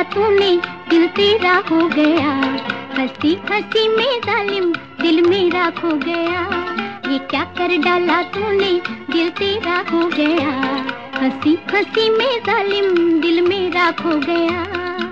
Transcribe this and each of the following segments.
डाला तूने, दिल तेरा हो गया। हंसी हंसी में जालिम दिल मेरा खो गया। ये क्या कर डाला तूने, दिल तेरा हो गया। हंसी हंसी में जालिम दिल मेरा खो गया।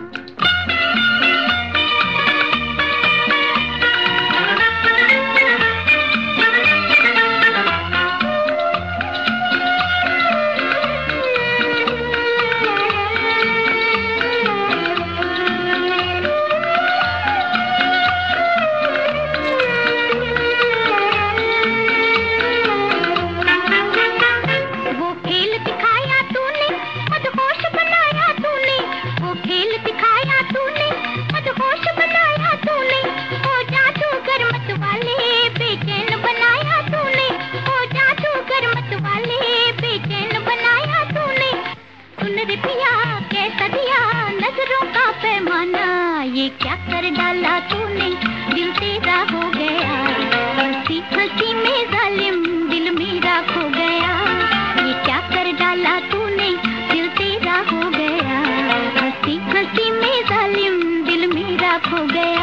ये क्या कर डाला तूने, दिल तेरा हो गया। हंसी हंसी में जालिम दिल मेरा खो गया। ये क्या कर डाला तूने, दिल तेरा हो गया। हंसी हंसी में जालिम दिल मेरा खो गया।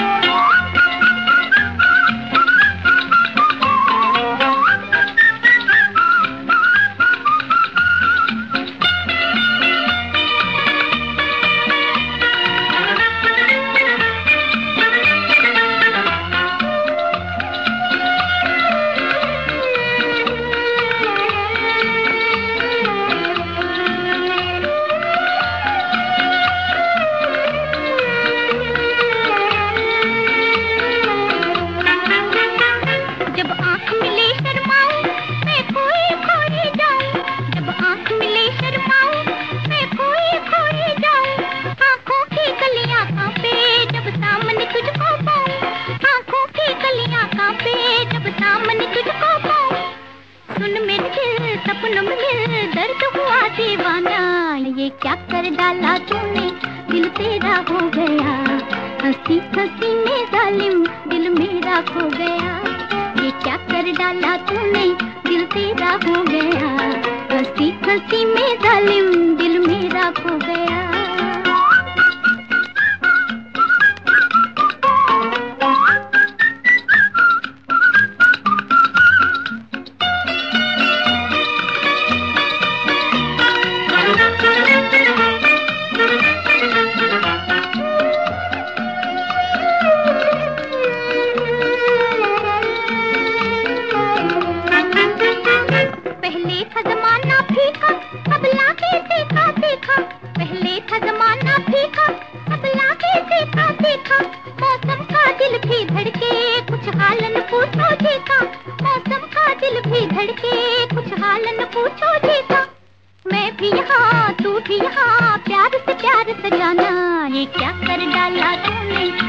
सपनों में दर्द हुआ दीवाना। ये क्या कर डाला तूने, दिल तेरा हो गया। हंसी हंसी में जालिम दिल मेरा खो गया। ये क्या कर डाला तूने, दिल तेरा हो गया। हंसी हंसी में जालिम दिल मेरा खो गया। पहले था जमाना फीका, अब लाके देखा देखा। पहले था जमाना फीका, अब लाके देखा देखा। मौसम का दिल भी धड़के, कुछ हाल न पूछो देखा। मौसम का दिल भी धड़के, कुछ हाल न पूछो देखा। मैं भी यहाँ, तू भी यहाँ, प्यार से प्यार सजाना। ये क्या कर डाला तूने,